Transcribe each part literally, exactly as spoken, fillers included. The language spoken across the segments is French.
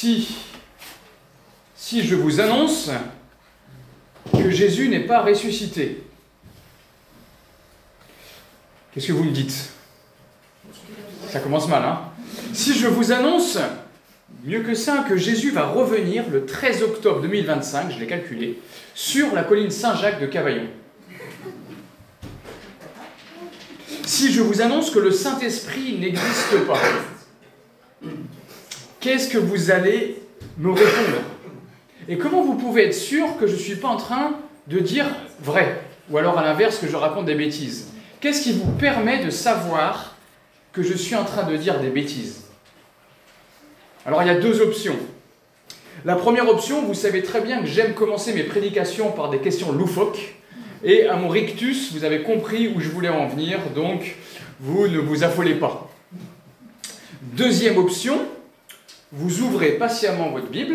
si, si je vous annonce que Jésus n'est pas ressuscité, qu'est-ce que vous me dites? Ça commence mal, hein? Si je vous annonce, mieux que ça, que Jésus va revenir le treize octobre deux mille vingt-cinq, je l'ai calculé, sur la colline Saint-Jacques de Cavaillon. Si je vous annonce que le Saint-Esprit n'existe pas, qu'est-ce que vous allez me répondre? Et comment vous pouvez être sûr que je ne suis pas en train de dire vrai? Ou alors à l'inverse, que je raconte des bêtises? Qu'est-ce qui vous permet de savoir que je suis en train de dire des bêtises? Alors il y a deux options. La première option, vous savez très bien que j'aime commencer mes prédications par des questions loufoques. Et à mon rictus, vous avez compris où je voulais en venir, donc vous ne vous affolez pas. Deuxième option, vous ouvrez patiemment votre Bible,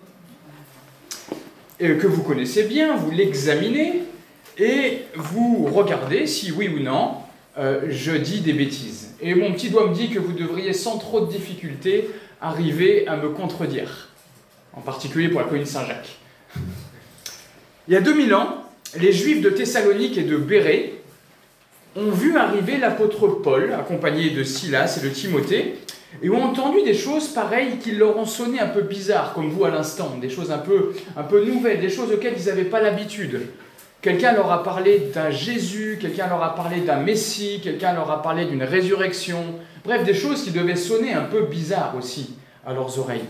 et que vous connaissez bien, vous l'examinez, et vous regardez si oui ou non, euh, je dis des bêtises. Et mon petit doigt me dit que vous devriez sans trop de difficulté arriver à me contredire, en particulier pour la colline Saint-Jacques. Il y a deux mille ans, les Juifs de Thessalonique et de Bérée ont vu arriver l'apôtre Paul, accompagné de Silas et de Timothée, et ont entendu des choses pareilles qui leur ont sonné un peu bizarres, comme vous à l'instant, des choses un peu, un peu nouvelles, des choses auxquelles ils n'avaient pas l'habitude. Quelqu'un leur a parlé d'un Jésus, quelqu'un leur a parlé d'un Messie, quelqu'un leur a parlé d'une résurrection, bref, des choses qui devaient sonner un peu bizarres aussi à leurs oreilles.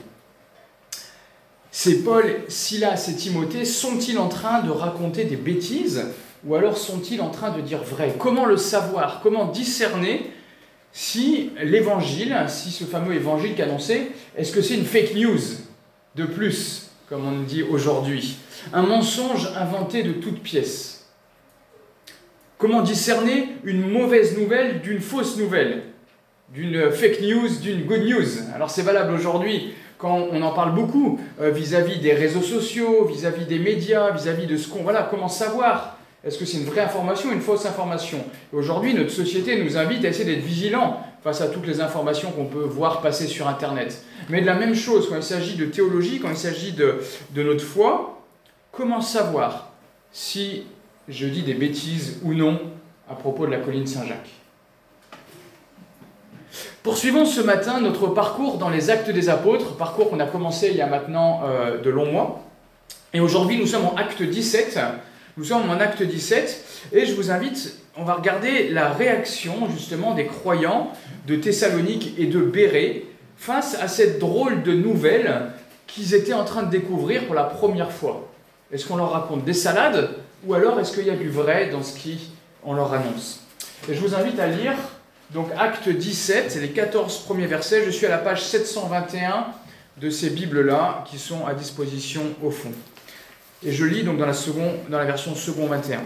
Ces Paul, Silas et Timothée sont-ils en train de raconter des bêtises ou alors sont-ils en train de dire vrai? Comment le savoir? Comment discerner si l'évangile, si ce fameux évangile qu'annoncé, est-ce que c'est une fake news de plus, comme on dit aujourd'hui? Un mensonge inventé de toutes pièces? Comment discerner une mauvaise nouvelle d'une fausse nouvelle? D'une fake news, d'une good news? Alors c'est valable aujourd'hui, quand on en parle beaucoup, euh, vis-à-vis des réseaux sociaux, vis-à-vis des médias, vis-à-vis de ce qu'on... Voilà, comment savoir? Est-ce que c'est une vraie information ou une fausse information? Et aujourd'hui, notre société nous invite à essayer d'être vigilants face à toutes les informations qu'on peut voir passer sur Internet. Mais de la même chose, quand il s'agit de théologie, quand il s'agit de, de notre foi, comment savoir si je dis des bêtises ou non à propos de la colline Saint-Jacques? Poursuivons ce matin notre parcours dans les Actes des Apôtres, parcours qu'on a commencé il y a maintenant euh, de longs mois. Et aujourd'hui, nous sommes en Acte dix-sept. Nous sommes en Acte dix-sept, et je vous invite, on va regarder la réaction justement des croyants de Thessalonique et de Bérée face à cette drôle de nouvelle qu'ils étaient en train de découvrir pour la première fois. Est-ce qu'on leur raconte des salades, ou alors est-ce qu'il y a du vrai dans ce qu'on leur annonce? Et je vous invite à lire donc Acte dix-sept, les quatorze premiers versets. Je suis à la page sept cent vingt et un de ces Bibles-là qui sont à disposition au fond. Et je lis donc dans la, seconde, dans la version second vingt et un.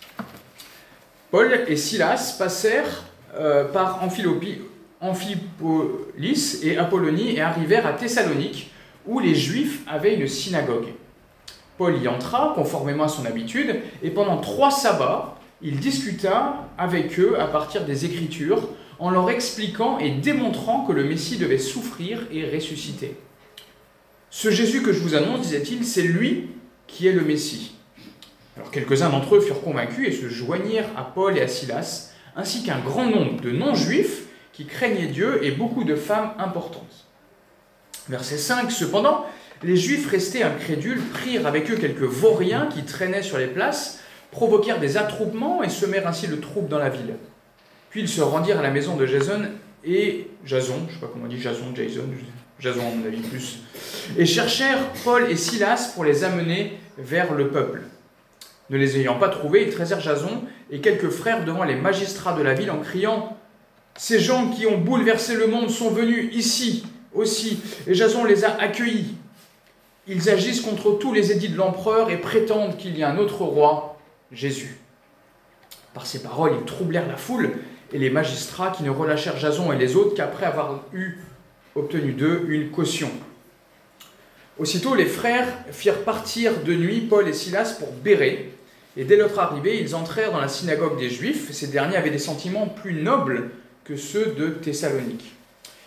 Paul et Silas passèrent euh, par Amphilopi, Amphipolis et Apollonie et arrivèrent à Thessalonique, où les Juifs avaient une synagogue. Paul y entra, conformément à son habitude, et pendant trois sabbats, il discuta avec eux à partir des Écritures, en leur expliquant et démontrant que le Messie devait souffrir et ressusciter. Ce Jésus que je vous annonce, disait-il, c'est lui qui est le Messie. Alors quelques-uns d'entre eux furent convaincus et se joignirent à Paul et à Silas, ainsi qu'un grand nombre de non-juifs qui craignaient Dieu et beaucoup de femmes importantes. Verset cinq. Cependant, les Juifs restés incrédules prirent avec eux quelques vauriens qui traînaient sur les places, provoquèrent des attroupements et semèrent ainsi le trouble dans la ville. Puis ils se rendirent à la maison de Jason et Jason, je ne sais pas comment on dit, Jason, Jason, Jason à mon avis plus, et cherchèrent Paul et Silas pour les amener vers le peuple. Ne les ayant pas trouvés, ils traisèrent Jason et quelques frères devant les magistrats de la ville en criant « Ces gens qui ont bouleversé le monde sont venus ici aussi, et Jason les a accueillis. Ils agissent contre tous les édits de l'empereur et prétendent qu'il y a un autre roi, Jésus. » Par ces paroles, ils troublèrent la foule et les magistrats qui ne relâchèrent Jason et les autres qu'après avoir eu obtenu d'eux une caution. Aussitôt, les frères firent partir de nuit Paul et Silas pour Bérée, et dès leur arrivée, ils entrèrent dans la synagogue des Juifs. Ces derniers avaient des sentiments plus nobles que ceux de Thessalonique.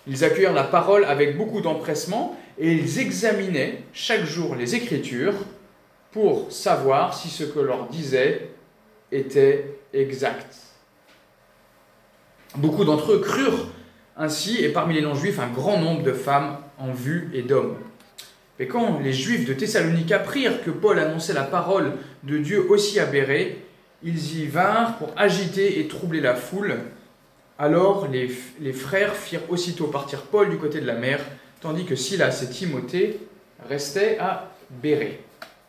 Ils accueillirent la parole avec beaucoup d'empressement et ils examinaient chaque jour les Écritures pour savoir si ce que leur disait était exact. Beaucoup d'entre eux crurent ainsi, et parmi les non-juifs, un grand nombre de femmes en vue et d'hommes. Mais quand les Juifs de Thessalonica apprirent que Paul annonçait la parole de Dieu aussi à Bérée, ils y vinrent pour agiter et troubler la foule. Alors les, les frères firent aussitôt partir Paul du côté de la mer, tandis que Silas et Timothée restaient à Bérée.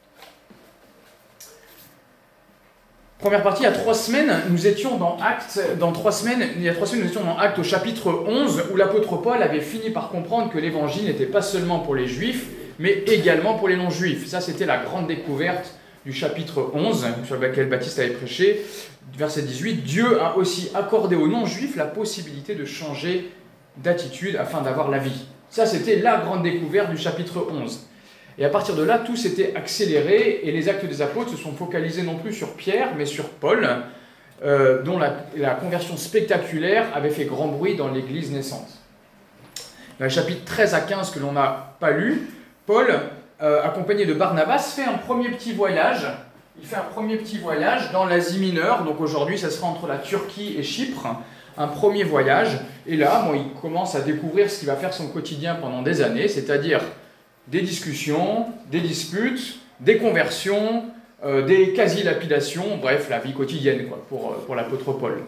Première partie, il y a trois semaines, nous étions dans Actes, dans trois semaines, il y a trois semaines, nous étions dans Actes au chapitre onze, où l'apôtre Paul avait fini par comprendre que l'évangile n'était pas seulement pour les Juifs, mais également pour les non-Juifs. Ça, c'était la grande découverte du chapitre onze, sur lequel Baptiste avait prêché, verset dix-huit. Dieu a aussi accordé aux non-Juifs la possibilité de changer d'attitude afin d'avoir la vie. Ça, c'était la grande découverte du chapitre onze. Et à partir de là, tout s'était accéléré et les actes des apôtres se sont focalisés non plus sur Pierre, mais sur Paul, euh, dont la, la conversion spectaculaire avait fait grand bruit dans l'église naissante. Dans les chapitres treize à quinze que l'on n'a pas lu, Paul, euh, accompagné de Barnabas, fait un premier petit voyage. Il fait un premier petit voyage dans l'Asie mineure, donc aujourd'hui ça sera entre la Turquie et Chypre, un premier voyage. Et là, bon, il commence à découvrir ce qui va faire son quotidien pendant des années, c'est-à-dire des discussions, des disputes, des conversions, euh, des quasi-lapidations, bref, la vie quotidienne quoi, pour, pour l'apôtre Paul.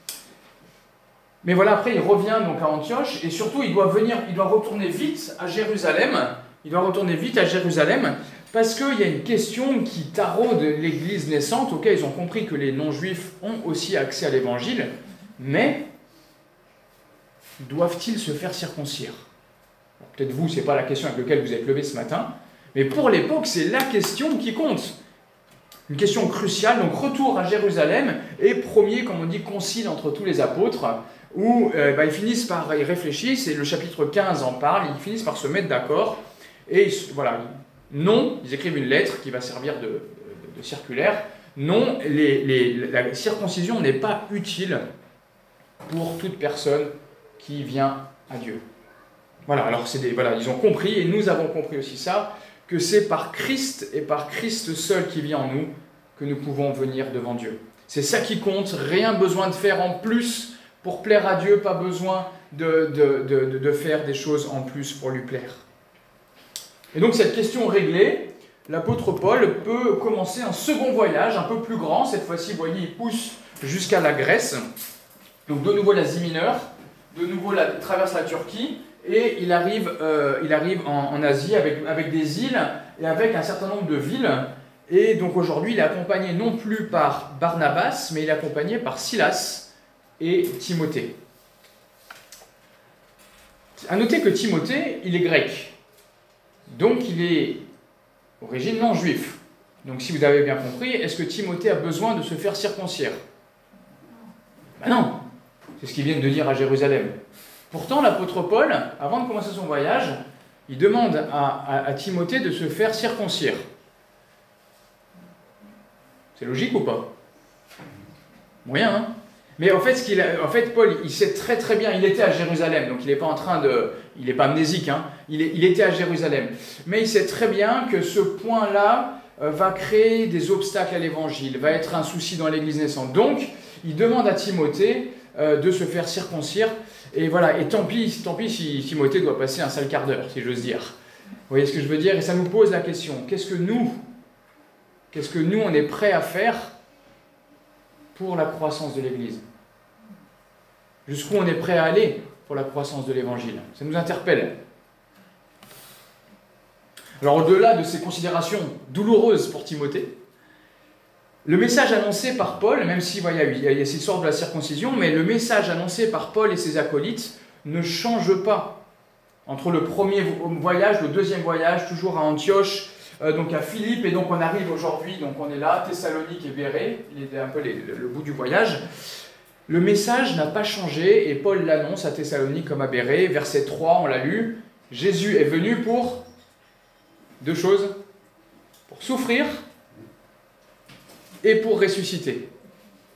Mais voilà, après il revient donc à Antioche, et surtout il doit venir, il doit retourner vite à Jérusalem, il doit retourner vite à Jérusalem, parce qu'il y a une question qui taraude l'église naissante, auquel ils ont compris que les non-juifs ont aussi accès à l'évangile, mais doivent-ils se faire circoncire ? Peut-être vous, ce n'est pas la question avec laquelle vous êtes levé ce matin, mais pour l'époque, c'est la question qui compte. Une question cruciale, donc retour à Jérusalem et premier, comme on dit, concile entre tous les apôtres, où euh, bah, ils finissent par, ils réfléchissent, et le chapitre quinze en parle, ils finissent par se mettre d'accord, et voilà, non, ils écrivent une lettre qui va servir de, de, de circulaire, non, les, les, la circoncision n'est pas utile pour toute personne qui vient à Dieu. Voilà, alors c'est des, voilà, ils ont compris, et nous avons compris aussi ça, que c'est par Christ et par Christ seul qui vit en nous que nous pouvons venir devant Dieu. C'est ça qui compte, rien besoin de faire en plus pour plaire à Dieu, pas besoin de, de, de, de faire des choses en plus pour lui plaire. Et donc cette question réglée, l'apôtre Paul peut commencer un second voyage, un peu plus grand, cette fois-ci, vous voyez, il pousse jusqu'à la Grèce, donc de nouveau l'Asie mineure, de nouveau la, il traverse la Turquie, et il arrive, euh, il arrive en, en Asie avec, avec des îles et avec un certain nombre de villes. Et donc aujourd'hui, il est accompagné non plus par Barnabas, mais il est accompagné par Silas et Timothée. À noter que Timothée, il est grec. Donc il est d'origine non juif. Donc si vous avez bien compris, est-ce que Timothée a besoin de se faire circoncire ? Ben non, c'est ce qu'ils viennent de dire à Jérusalem. Pourtant, l'apôtre Paul, avant de commencer son voyage, il demande à, à, à Timothée de se faire circoncire. C'est logique ou pas ? Moyen, hein ? Mais en fait, ce qu'il a, en fait, Paul, il sait très très bien, il était à Jérusalem, donc il n'est pas en train de... Il n'est pas amnésique, hein, il, est, il était à Jérusalem. Mais il sait très bien que ce point-là euh, va créer des obstacles à l'évangile, va être un souci dans l'église naissante. Donc, il demande à Timothée euh, de se faire circoncire. Et voilà, et tant pis, tant pis si Timothée doit passer un sale quart d'heure, si j'ose dire. Vous voyez ce que je veux dire ? Et ça nous pose la question, qu'est-ce que nous, qu'est-ce que nous, on est prêt à faire pour la croissance de l'Église ? Jusqu'où on est prêt à aller pour la croissance de l'Évangile ? Ça nous interpelle. Alors au-delà de ces considérations douloureuses pour Timothée, le message annoncé par Paul, même si voilà, il y a cette histoire de la circoncision, mais le message annoncé par Paul et ses acolytes ne change pas. Entre le premier voyage, le deuxième voyage, toujours à Antioche, euh, donc à Philippe, et donc on arrive aujourd'hui, donc on est là, Thessalonique et Bérée, il était un peu les, le, le bout du voyage. Le message n'a pas changé, et Paul l'annonce à Thessalonique comme à Bérée. Verset trois, on l'a lu, Jésus est venu pour deux choses, pour souffrir et pour ressusciter.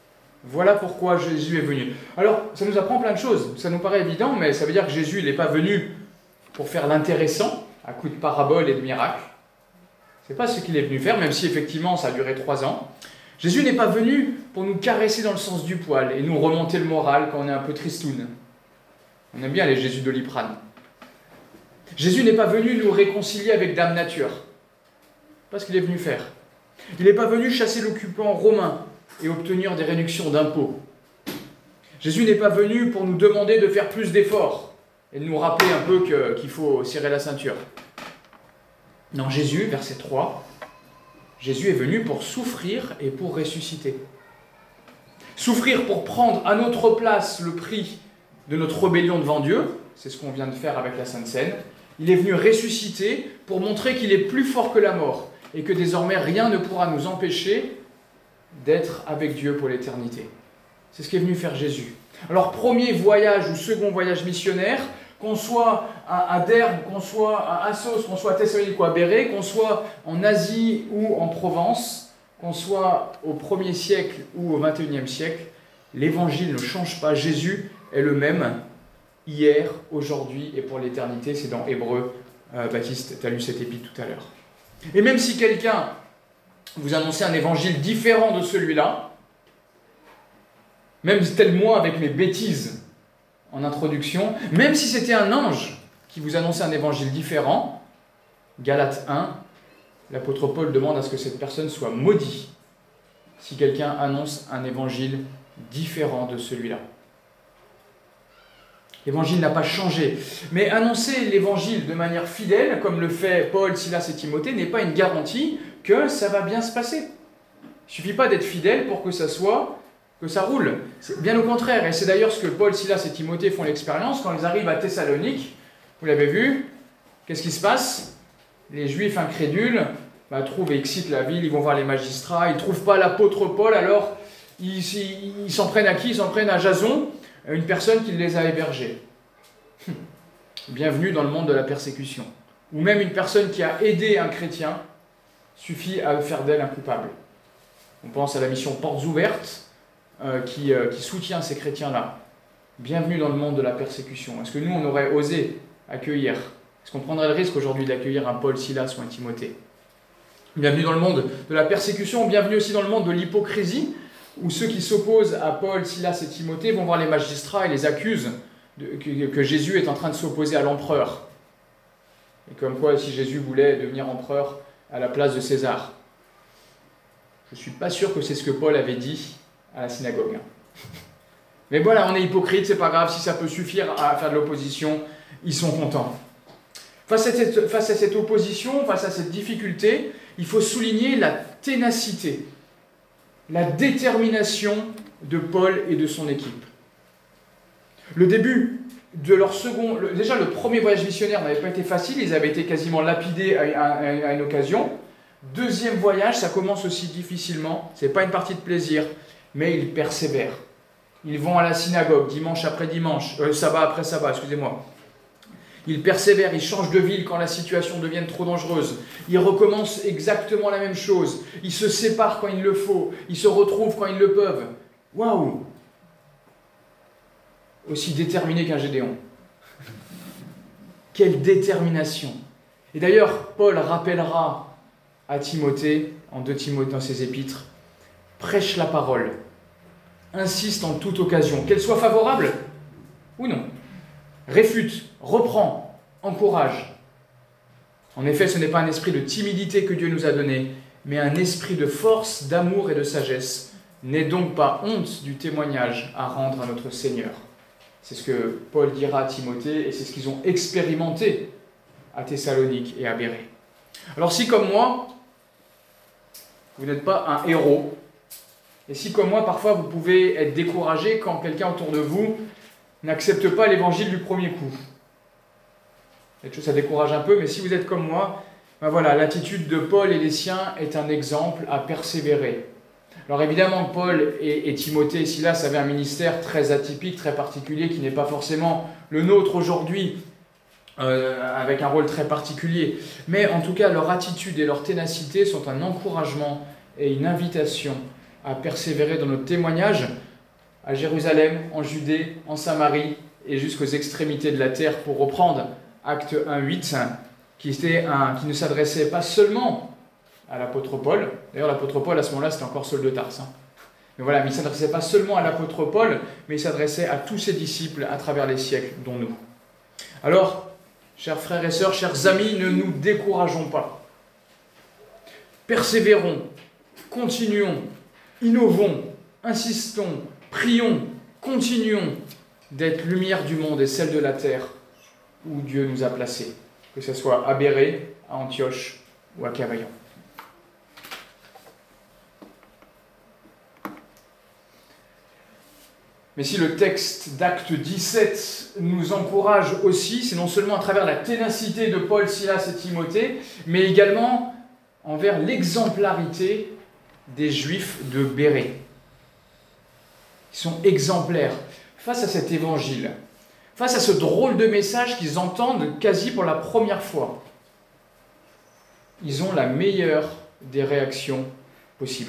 Voilà pourquoi Jésus est venu. Alors, ça nous apprend plein de choses. Ça nous paraît évident, mais ça veut dire que Jésus n'est pas venu pour faire l'intéressant, à coup de paraboles et de miracles. Ce n'est pas ce qu'il est venu faire, même si effectivement ça a duré trois ans. Jésus n'est pas venu pour nous caresser dans le sens du poil et nous remonter le moral quand on est un peu tristoun. On aime bien les Jésus d'Oliprane. Jésus n'est pas venu nous réconcilier avec Dame Nature. C'est pas ce qu'il est venu faire. Il n'est pas venu chasser l'occupant romain et obtenir des réductions d'impôts. Jésus n'est pas venu pour nous demander de faire plus d'efforts et de nous rappeler un peu que, qu'il faut serrer la ceinture. Non, Jésus, verset trois, Jésus est venu pour souffrir et pour ressusciter. Souffrir pour prendre à notre place le prix de notre rébellion devant Dieu, c'est ce qu'on vient de faire avec la Sainte Seine. Il est venu ressusciter pour montrer qu'il est plus fort que la mort et que désormais rien ne pourra nous empêcher d'être avec Dieu pour l'éternité. C'est ce qu'est venu faire Jésus. Alors, premier voyage ou second voyage missionnaire, qu'on soit à, à Derbe, qu'on soit à Assos, qu'on soit à Thessalonique ou à Béret, qu'on soit en Asie ou en Provence, qu'on soit au premier siècle ou au vingt et unième siècle, l'évangile ne change pas. Jésus est le même hier, aujourd'hui et pour l'éternité. C'est dans Hébreux. Euh, Baptiste, tu as lu cet épître tout à l'heure. Et même si quelqu'un vous annonçait un évangile différent de celui-là, même tel moi avec mes bêtises en introduction, même si c'était un ange qui vous annonçait un évangile différent, Galates un, l'apôtre Paul demande à ce que cette personne soit maudite si quelqu'un annonce un évangile différent de celui-là. L'évangile n'a pas changé. Mais annoncer l'évangile de manière fidèle, comme le fait Paul, Silas et Timothée, n'est pas une garantie que ça va bien se passer. Il ne suffit pas d'être fidèle pour que ça soit, que ça roule. C'est bien au contraire. Et c'est d'ailleurs ce que Paul, Silas et Timothée font l'expérience quand ils arrivent à Thessalonique. Vous l'avez vu, qu'est-ce qui se passe? Les Juifs incrédules bah, trouvent et excitent la ville, ils vont voir les magistrats, ils ne trouvent pas l'apôtre Paul, alors ils, ils, ils s'en prennent à qui? Ils s'en prennent à Jason, une personne qui les a hébergés. Bienvenue dans le monde de la persécution. Ou même une personne qui a aidé un chrétien suffit à faire d'elle un coupable. On pense à la mission Portes Ouvertes euh, qui, euh, qui soutient ces chrétiens-là. Bienvenue dans le monde de la persécution. Est-ce que nous, on aurait osé accueillir? Est-ce qu'on prendrait le risque aujourd'hui d'accueillir un Paul, Silas ou un Timothée? Bienvenue dans le monde de la persécution, bienvenue aussi dans le monde de l'hypocrisie, où ceux qui s'opposent à Paul, Silas et Timothée vont voir les magistrats et les accusent de, que, que Jésus est en train de s'opposer à l'empereur. Et comme quoi, si Jésus voulait devenir empereur à la place de César. Je ne suis pas sûr que c'est ce que Paul avait dit à la synagogue. Mais voilà, on est hypocrite, c'est pas grave, si ça peut suffire à faire de l'opposition, ils sont contents. Face à, cette, face à cette opposition, face à cette difficulté, il faut souligner la ténacité, la détermination de Paul et de son équipe. Le début de leur second... Le, déjà, le premier voyage missionnaire n'avait pas été facile, ils avaient été quasiment lapidés à, à, à une occasion. Deuxième voyage, ça commence aussi difficilement, ce n'est pas une partie de plaisir, mais ils persévèrent. Ils vont à la synagogue, dimanche après dimanche, euh, sabbat après sabbat, excusez-moi. Ils persévèrent, ils changent de ville quand la situation devient trop dangereuse. Ils recommencent exactement la même chose. Ils se séparent quand il le faut. Ils se retrouvent quand ils le peuvent. Waouh! Aussi déterminé qu'un Gédéon. Quelle détermination! Et d'ailleurs, Paul rappellera à Timothée, en deux Timothée dans ses épîtres, prêche la parole, insiste en toute occasion, qu'elle soit favorable ou non. Réfute, reprend, encourage. En effet, ce n'est pas un esprit de timidité que Dieu nous a donné, mais un esprit de force, d'amour et de sagesse. N'aie donc pas honte du témoignage à rendre à notre Seigneur. C'est ce que Paul dira à Timothée, et c'est ce qu'ils ont expérimenté à Thessalonique et à Béret. Alors si, comme moi, vous n'êtes pas un héros, et si, comme moi, parfois, vous pouvez être découragé quand quelqu'un autour de vous n'accepte pas l'évangile du premier coup. Ça décourage un peu, mais si vous êtes comme moi, ben voilà, l'attitude de Paul et les siens est un exemple à persévérer. Alors évidemment, Paul et, et Timothée et Silas avaient un ministère très atypique, très particulier, qui n'est pas forcément le nôtre aujourd'hui, euh, avec un rôle très particulier. Mais en tout cas, leur attitude et leur ténacité sont un encouragement et une invitation à persévérer dans notre témoignage, à Jérusalem, en Judée, en Samarie et jusqu'aux extrémités de la terre, pour reprendre Acte un, huit, qui, était un, qui ne s'adressait pas seulement à l'apôtre Paul. D'ailleurs, l'apôtre Paul, à ce moment-là, c'était encore Saul de Tarse. Hein. Mais voilà, mais il ne s'adressait pas seulement à l'apôtre Paul, mais il s'adressait à tous ses disciples à travers les siècles, dont nous. Alors, chers frères et sœurs, chers amis, ne nous décourageons pas. Persévérons, continuons, innovons, insistons, prions, continuons d'être lumière du monde et celle de la terre où Dieu nous a placés, que ce soit à Bérée, à Antioche ou à Cavaillon. Mais si le texte d'Acte dix-sept nous encourage aussi, c'est non seulement à travers la ténacité de Paul, Silas et Timothée, mais également envers l'exemplarité des Juifs de Bérée. Ils sont exemplaires face à cet évangile, face à ce drôle de message qu'ils entendent quasi pour la première fois. Ils ont la meilleure des réactions possibles.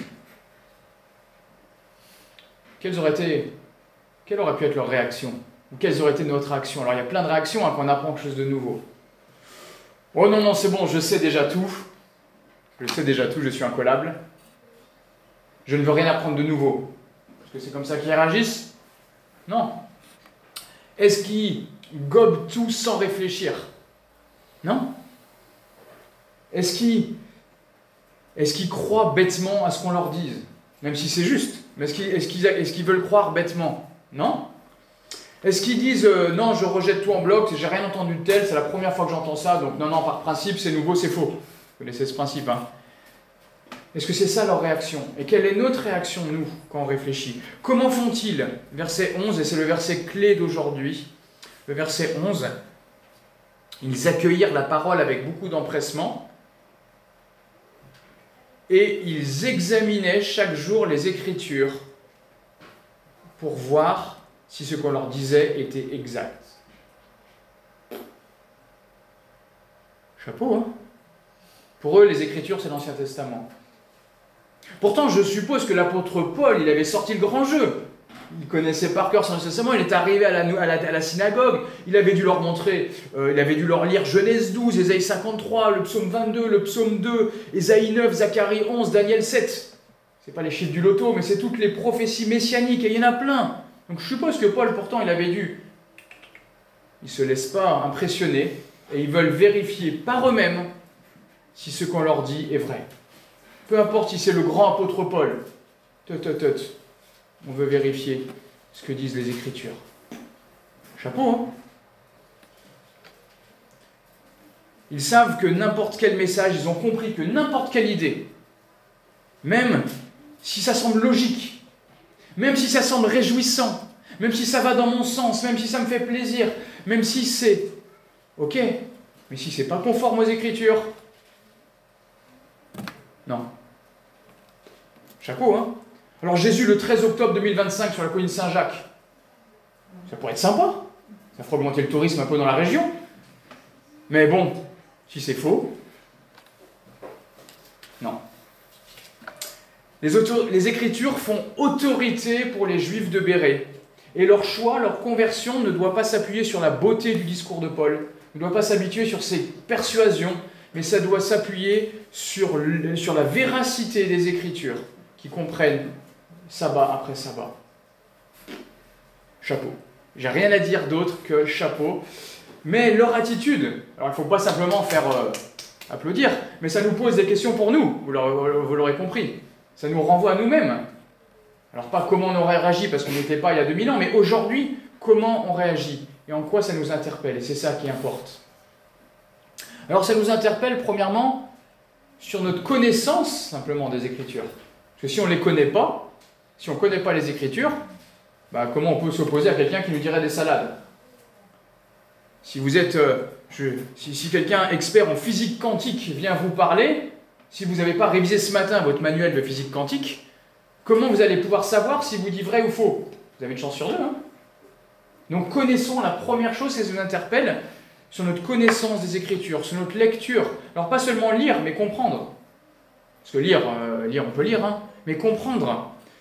Quelles auraient été, quelle aurait pu être leur réaction? Ou quelles auraient été notre réaction? Alors il y a plein de réactions hein, quand on apprend quelque chose de nouveau. Oh non, non, c'est bon, je sais déjà tout. Je sais déjà tout, je suis incollable. Je ne veux rien apprendre de nouveau. Parce que c'est comme ça qu'ils réagissent? Non. Est-ce qu'ils gobent tout sans réfléchir? Non. Est-ce qu'ils est-ce qu'ils croient bêtement à ce qu'on leur dise? Même si c'est juste. Mais est-ce qu'ils, est-ce qu'ils, est-ce qu'ils veulent croire bêtement? Non. Est-ce qu'ils disent euh, non, je rejette tout en bloc, j'ai rien entendu de tel, c'est la première fois que j'entends ça, donc non, non, par principe, c'est nouveau, c'est faux. Vous connaissez ce principe, hein? Est-ce que c'est ça leur réaction? Et quelle est notre réaction, nous, quand on réfléchit? Comment font-ils? Verset onze, et c'est le verset clé d'aujourd'hui. Le verset onze, ils accueillirent la parole avec beaucoup d'empressement et ils examinaient chaque jour les Écritures pour voir si ce qu'on leur disait était exact. Chapeau, hein? Pour eux, les Écritures, c'est l'Ancien Testament. Pourtant, je suppose que l'apôtre Paul, il avait sorti le grand jeu. Il connaissait par cœur l'Ancien Testament, il est arrivé à la, à la, à la synagogue, il avait dû leur montrer, euh, il avait dû leur lire Genèse douze, Ésaïe cinquante-trois, le psaume vingt-deux, le psaume deux, Ésaïe neuf, Zacharie onze, Daniel sept. C'est pas les chiffres du loto, mais c'est toutes les prophéties messianiques, et il y en a plein. Donc je suppose que Paul, pourtant, il avait dû... Ils ne se laissent pas impressionner, et ils veulent vérifier par eux-mêmes si ce qu'on leur dit est vrai. Peu importe si c'est le grand apôtre Paul, tut, tut, tut, on veut vérifier ce que disent les Écritures. Chapeau, hein? Ils savent que n'importe quel message, ils ont compris que n'importe quelle idée, même si ça semble logique, même si ça semble réjouissant, même si ça va dans mon sens, même si ça me fait plaisir, même si c'est ok, mais si c'est pas conforme aux Écritures, non. Chapeau, hein? Alors Jésus, le treize octobre deux mille vingt-cinq, sur la colline Saint-Jacques, ça pourrait être sympa. Ça ferait augmenter le tourisme un peu dans la région. Mais bon, si c'est faux, non. Les, auto- les Écritures font autorité pour les Juifs de Bérée. Et leur choix, leur conversion ne doit pas s'appuyer sur la beauté du discours de Paul, ne doit pas s'habituer sur ses persuasions, mais ça doit s'appuyer sur, le, sur la véracité des Écritures, qui comprennent sabbat après sabbat. Chapeau. J'ai rien à dire d'autre que chapeau. Mais leur attitude, alors il ne faut pas simplement faire euh, applaudir, mais ça nous pose des questions pour nous, vous l'aurez, vous l'aurez compris. Ça nous renvoie à nous-mêmes. Alors pas comment on aurait réagi, parce qu'on n'était pas il y a deux mille ans, mais aujourd'hui, comment on réagit et en quoi ça nous interpelle. Et c'est ça qui importe. Alors ça nous interpelle premièrement sur notre connaissance simplement des Écritures. Parce que si on ne les connaît pas, si on ne connaît pas les Écritures, bah, comment on peut s'opposer à quelqu'un qui nous dirait des salades? Si vous êtes, euh, je, si, si quelqu'un expert en physique quantique vient vous parler, si vous n'avez pas révisé ce matin votre manuel de physique quantique, comment vous allez pouvoir savoir si vous dit vrai ou faux? Vous avez une chance sur deux, hein? Donc connaissons la première chose, c'est ce qui nous interpelle, sur notre connaissance des Écritures, sur notre lecture. Alors pas seulement lire, mais comprendre. Parce que lire, euh, lire on peut lire, hein, mais comprendre.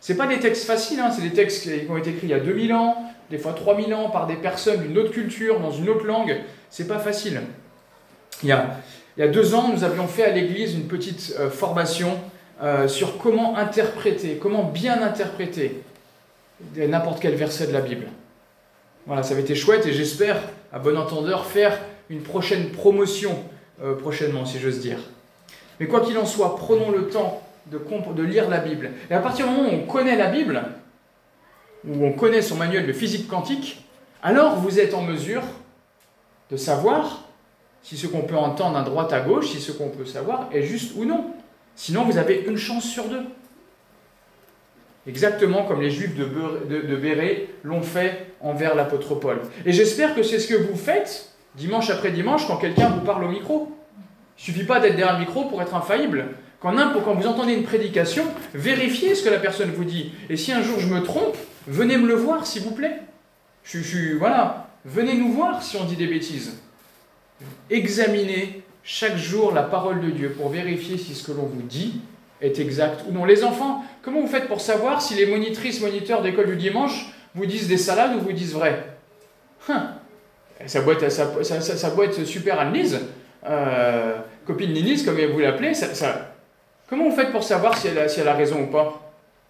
Ce pas des textes faciles, hein, c'est des textes qui ont été écrits il y a deux mille ans, des fois trois mille ans, par des personnes d'une autre culture, dans une autre langue. C'est pas facile. Il y, a, il y a deux ans, nous avions fait à l'église une petite euh, formation euh, sur comment interpréter, comment bien interpréter n'importe quel verset de la Bible. Voilà, ça avait été chouette et j'espère, à bon entendeur, faire une prochaine promotion euh, prochainement, si j'ose dire. Mais quoi qu'il en soit, prenons le temps de, de lire la Bible. Et à partir du moment où on connaît la Bible, où on connaît son manuel de physique quantique, alors vous êtes en mesure de savoir si ce qu'on peut entendre à droite à gauche, si ce qu'on peut savoir est juste ou non. Sinon, vous avez une chance sur deux. Exactement comme les Juifs de, Be- de, de Béret l'ont fait envers l'apôtre Paul. Et j'espère que c'est ce que vous faites dimanche après dimanche quand quelqu'un vous parle au micro. Il ne suffit pas d'être derrière le micro pour être infaillible. Quand, quand vous entendez une prédication, vérifiez ce que la personne vous dit. Et si un jour je me trompe, venez me le voir, s'il vous plaît. Je, je, voilà, venez nous voir si on dit des bêtises. Examinez chaque jour la parole de Dieu pour vérifier si ce que l'on vous dit est exact ou non. Les enfants, comment vous faites pour savoir si les monitrices, moniteurs d'école du dimanche vous disent des salades ou vous disent vrai? Hum. Ça doit être, ça, ça, ça, ça doit être super Anne-Lise, euh, copine Ninise, comme vous l'appelez. Ça, ça... Comment vous faites pour savoir si elle a, si elle a raison ou pas?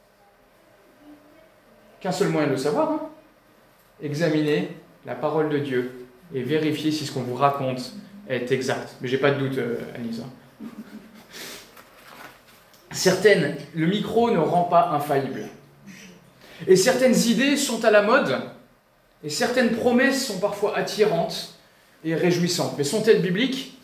Qu'un seul moyen de le savoir, hein. Examinez la parole de Dieu et vérifiez si ce qu'on vous raconte est exact. Mais j'ai pas de doute, euh, Anne-Lise. Certaines, le micro ne rend pas infaillible. Et certaines idées sont à la mode, et certaines promesses sont parfois attirantes et réjouissantes. Mais sont-elles bibliques?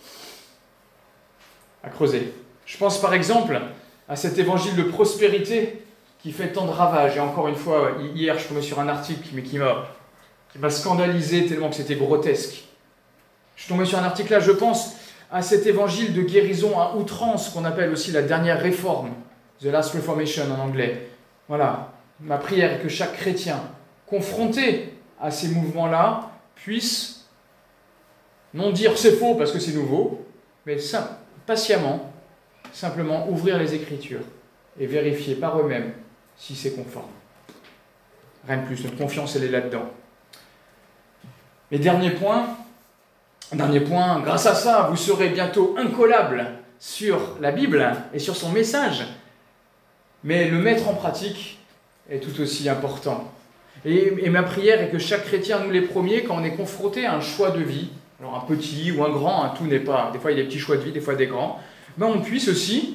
À creuser. Je pense par exemple à cet évangile de prospérité qui fait tant de ravages. Et encore une fois, hier, je suis tombé sur un article mais qui m'a, qui m'a scandalisé tellement que c'était grotesque. Je suis tombé sur un article là, je pense à cet évangile de guérison à outrance qu'on appelle aussi la dernière réforme, The Last Reformation en anglais. Voilà, ma prière est que chaque chrétien confronté à ces mouvements-là puisse non dire c'est faux parce que c'est nouveau, mais sim- patiemment, simplement ouvrir les Écritures et vérifier par eux-mêmes si c'est conforme. Rien de plus, notre confiance elle est là-dedans. Et dernier point, Dernier point, grâce à ça, vous serez bientôt incollable sur la Bible et sur son message. Mais le mettre en pratique est tout aussi important. Et, et ma prière est que chaque chrétien, nous les premiers, quand on est confronté à un choix de vie, alors un petit ou un grand, hein, tout n'est pas, des fois il y a des petits choix de vie, des fois des grands, ben on puisse aussi,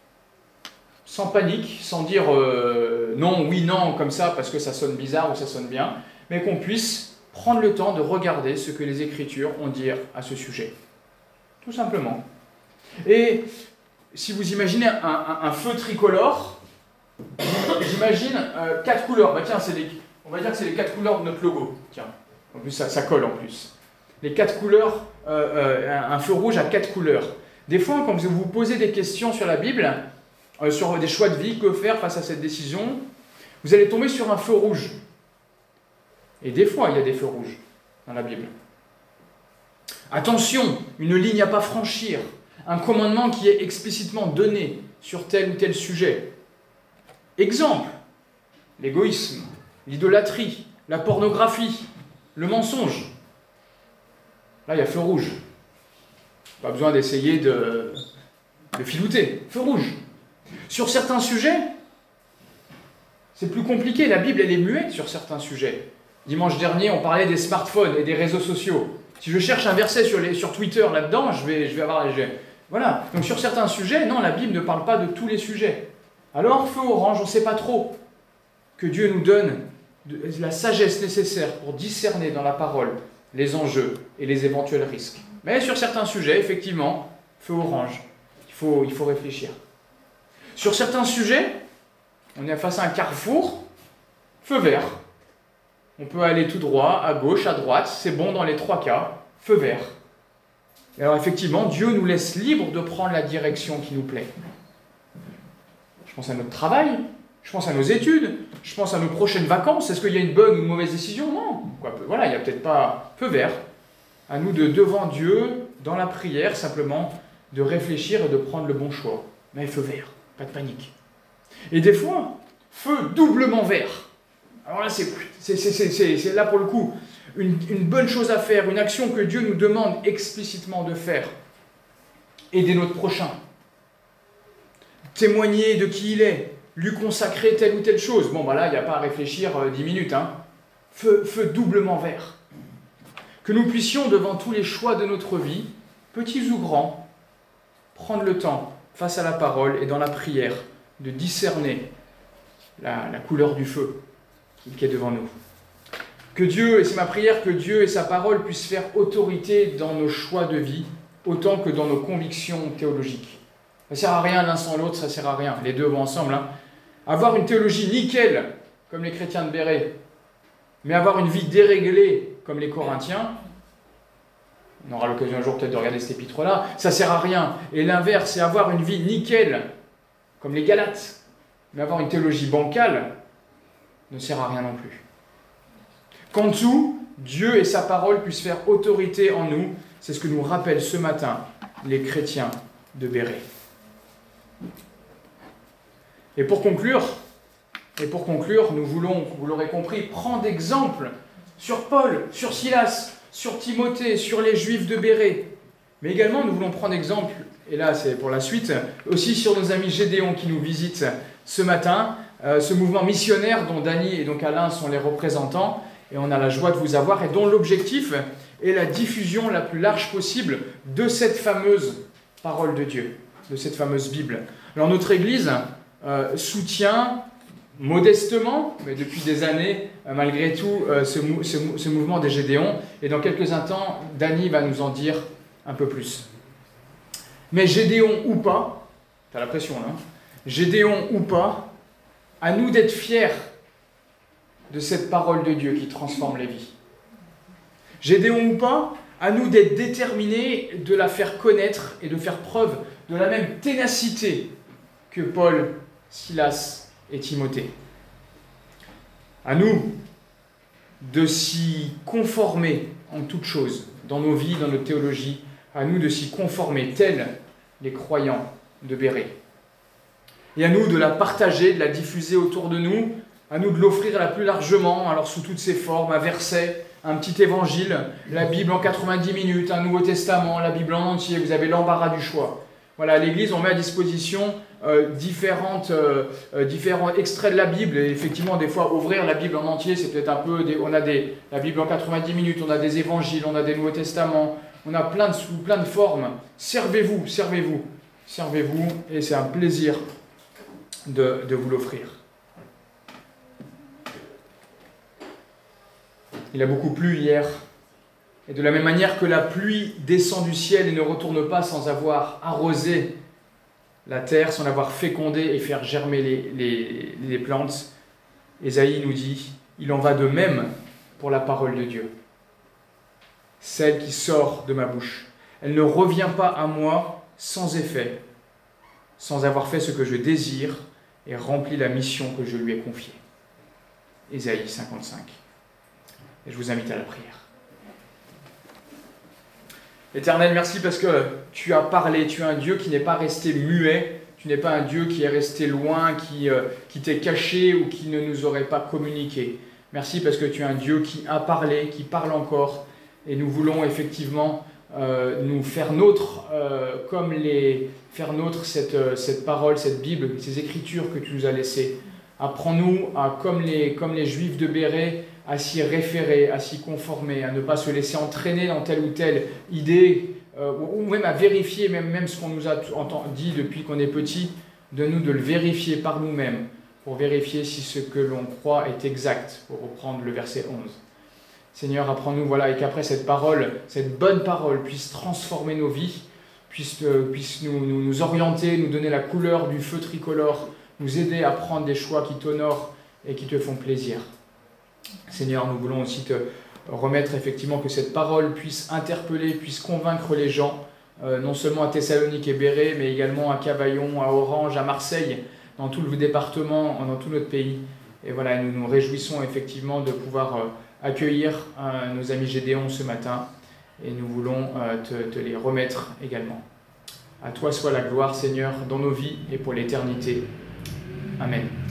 sans panique, sans dire euh, non, oui, non, comme ça, parce que ça sonne bizarre ou ça sonne bien, mais qu'on puisse prendre le temps de regarder ce que les Écritures ont à dire à ce sujet. Tout simplement. Et si vous imaginez un, un, un feu tricolore, j'imagine euh, quatre couleurs. Bah tiens, c'est les, on va dire que c'est les quatre couleurs de notre logo. Tiens, en plus ça, ça colle en plus. Les quatre couleurs, euh, euh, un, un feu rouge à quatre couleurs. Des fois, quand vous vous posez des questions sur la Bible, euh, sur des choix de vie, que faire face à cette décision, vous allez tomber sur un feu rouge. Et des fois, il y a des feux rouges dans la Bible. Attention, une ligne à pas franchir, un commandement qui est explicitement donné sur tel ou tel sujet. Exemple, l'égoïsme, l'idolâtrie, la pornographie, le mensonge. Là, il y a feu rouge. Pas besoin d'essayer de, de filouter. Feu rouge. Sur certains sujets, c'est plus compliqué. La Bible, elle est muette sur certains sujets. Dimanche dernier, on parlait des smartphones et des réseaux sociaux. Si je cherche un verset sur, les, sur Twitter là-dedans, je vais, je vais avoir les... Voilà. Donc sur certains sujets, non, la Bible ne parle pas de tous les sujets. Alors, feu orange, on ne sait pas trop. Que Dieu nous donne de, la sagesse nécessaire pour discerner dans la parole les enjeux et les éventuels risques. Mais sur certains sujets, effectivement, feu orange, il faut, il faut réfléchir. Sur certains sujets, on est face à un carrefour, feu vert. On peut aller tout droit, à gauche, à droite, c'est bon dans les trois cas, feu vert. Et alors effectivement, Dieu nous laisse libre de prendre la direction qui nous plaît. Je pense à notre travail, je pense à nos études, je pense à nos prochaines vacances. Est-ce qu'il y a une bonne ou une mauvaise décision? Non. Quoi, voilà, il n'y a peut-être pas feu vert. À nous de, devant Dieu, dans la prière, simplement, de réfléchir et de prendre le bon choix. Mais feu vert, pas de panique. Et des fois, feu doublement vert. Alors là, c'est, c'est, c'est, c'est, c'est là pour le coup une, une bonne chose à faire, une action que Dieu nous demande explicitement de faire. Aider notre prochain. Témoigner de qui il est. Lui consacrer telle ou telle chose. Bon, bah là, il n'y a pas à réfléchir euh, dix minutes. Hein. Feu, feu doublement vert. Que nous puissions, devant tous les choix de notre vie, petits ou grands, prendre le temps, face à la parole et dans la prière, de discerner la, la couleur du feu qui est devant nous. Que Dieu, et c'est ma prière, que Dieu et sa parole puissent faire autorité dans nos choix de vie, autant que dans nos convictions théologiques. Ça ne sert à rien l'un sans l'autre, ça ne sert à rien. Les deux vont ensemble. Hein. Avoir une théologie nickel, comme les chrétiens de Béret, mais avoir une vie déréglée, comme les Corinthiens, on aura l'occasion un jour peut-être de regarder cet épître-là, ça ne sert à rien. Et l'inverse, c'est avoir une vie nickel, comme les Galates, mais avoir une théologie bancale ne sert à rien non plus. Qu'en dessous, Dieu et sa parole puissent faire autorité en nous, c'est ce que nous rappellent ce matin les chrétiens de Béret. Et pour conclure, et pour conclure, nous voulons, vous l'aurez compris, prendre exemple sur Paul, sur Silas, sur Timothée, sur les Juifs de Béret. Mais également, nous voulons prendre exemple, et là c'est pour la suite, aussi sur nos amis Gédéon qui nous visitent ce matin, euh, ce mouvement missionnaire dont Dany et donc Alain sont les représentants, et on a la joie de vous avoir, et dont l'objectif est la diffusion la plus large possible de cette fameuse parole de Dieu, de cette fameuse Bible. Alors notre Église euh, soutient modestement, mais depuis des années, euh, malgré tout, euh, ce, mou- ce, mou- ce mouvement des Gédéons, et dans quelques instants, Dany va nous en dire un peu plus. Mais Gédéon ou pas, t'as la pression là, hein, Gédéon ou pas, à nous d'être fiers de cette parole de Dieu qui transforme les vies. Gédéon ou pas, à nous d'être déterminés de la faire connaître et de faire preuve de la même ténacité que Paul, Silas et Timothée. À nous de s'y conformer en toutes choses, dans nos vies, dans notre théologie, à nous de s'y conformer, tels les croyants de Béret. Et à nous de la partager, de la diffuser autour de nous, à nous de l'offrir la plus largement, alors sous toutes ses formes, un verset, un petit évangile, la Bible en quatre-vingt-dix minutes, un Nouveau Testament, la Bible en entier, vous avez l'embarras du choix. Voilà, à l'Église, on met à disposition euh, différentes, euh, euh, différents extraits de la Bible, et effectivement, des fois, ouvrir la Bible en entier, c'est peut-être un peu, des, on a des, la Bible en quatre-vingt-dix minutes, on a des évangiles, on a des Nouveaux Testaments, on a plein de, sous plein de formes. Servez-vous, servez-vous, servez-vous, et c'est un plaisir de, de vous l'offrir. Il a beaucoup plu hier, et de la même manière que la pluie descend du ciel et ne retourne pas sans avoir arrosé la terre, sans l'avoir fécondée et faire germer les, les, les plantes, Ésaïe nous dit, il en va de même pour la parole de Dieu. Celle qui sort de ma bouche, elle ne revient pas à moi sans effet, sans avoir fait ce que je désire et rempli la mission que je lui ai confiée. Ésaïe cinquante-cinq. Et je vous invite à la prière. Éternel, merci parce que tu as parlé, tu es un Dieu qui n'est pas resté muet, tu n'es pas un Dieu qui est resté loin, qui, euh, qui t'est caché ou qui ne nous aurait pas communiqué. Merci parce que tu es un Dieu qui a parlé, qui parle encore, et nous voulons effectivement euh, nous faire nôtre, euh, comme les, faire nôtre cette, cette parole, cette Bible, ces écritures que tu nous as laissées. Apprends-nous, à, comme, les, comme les Juifs de Béret, à s'y référer, à s'y conformer, à ne pas se laisser entraîner dans telle ou telle idée, euh, ou même à vérifier même, même ce qu'on nous a dit depuis qu'on est petit, de nous de le vérifier par nous-mêmes, pour vérifier si ce que l'on croit est exact, pour reprendre le verset onze. Seigneur, apprends-nous, voilà, et qu'après cette parole, cette bonne parole puisse transformer nos vies, puisse, euh, puisse nous, nous, nous orienter, nous donner la couleur du feu tricolore, nous aider à prendre des choix qui t'honorent et qui te font plaisir. Seigneur, nous voulons aussi te remettre effectivement que cette parole puisse interpeller, puisse convaincre les gens, euh, non seulement à Thessalonique et Béret, mais également à Cavaillon, à Orange, à Marseille, dans tout le département, dans tout notre pays. Et voilà, nous nous réjouissons effectivement de pouvoir euh, accueillir euh, nos amis Gédéon ce matin, et nous voulons euh, te, te les remettre également. À toi soit la gloire, Seigneur, dans nos vies et pour l'éternité. Amen.